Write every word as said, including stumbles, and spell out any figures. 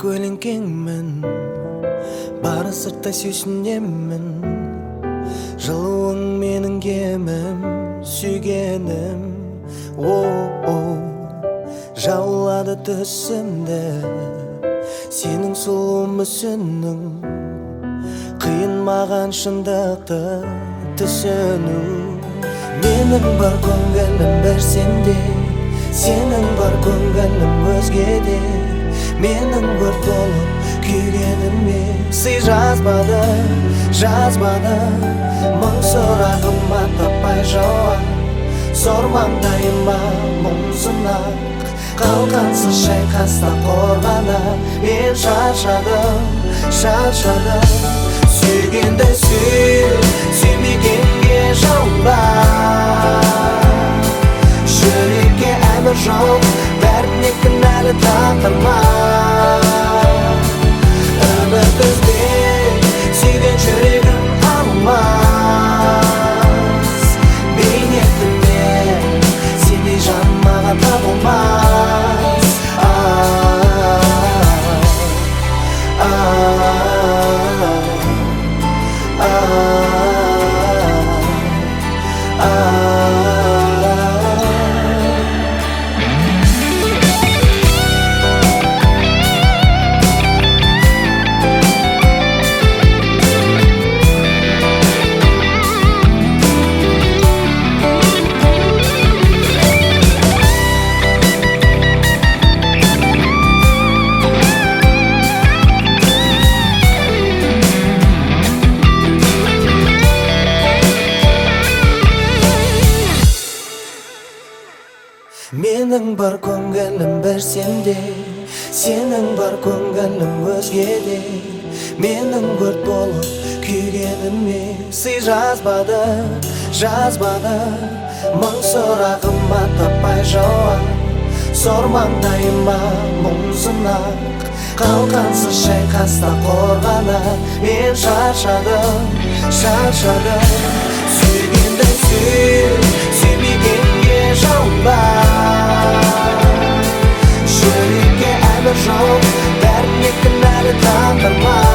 көлеңкеңмін, бары сырттай сүйсінемін. Жылуың менің кемім, сүйгенім. О-о, жаулады түсімді, сенің сұлу мүсінің. Қиын маған шындықты түсіну. Менің бар көңілім бір сенде, сенің бар көңілім өзгеде. Менің өрт болып күйгеніме сый жазбады, жазбады. Мың сұрағыма таппай жауап, сормаңдайыма мұңсынақ. Қалқансыз шайқаста қорғана мен шаршадым, шаршадым. Сүйгенді сүй, сүймегенге жалба. Жүрекке әмір жоқ, бәріне кінәлі тағдырма. Үміт үзбе, сүйген жүрегім алмас. Бейнетімнен сендей жан маған табылмас. Менің бар көңілім бір сенде, сенің бар көңілім өзгеде. Менің өрт болып күйгеніме сый жазбады, жазбады. Мың сұрағыма таппай жауап, сормаңдайыма мұңсынақ. Қалқансыз шайқаста қорғана мен шаршадым, шаршадым. Сүйгенді сүй, сүймегенге жалба. Жүрекке әмір жоқ, бәріне кінәлі тағдырма.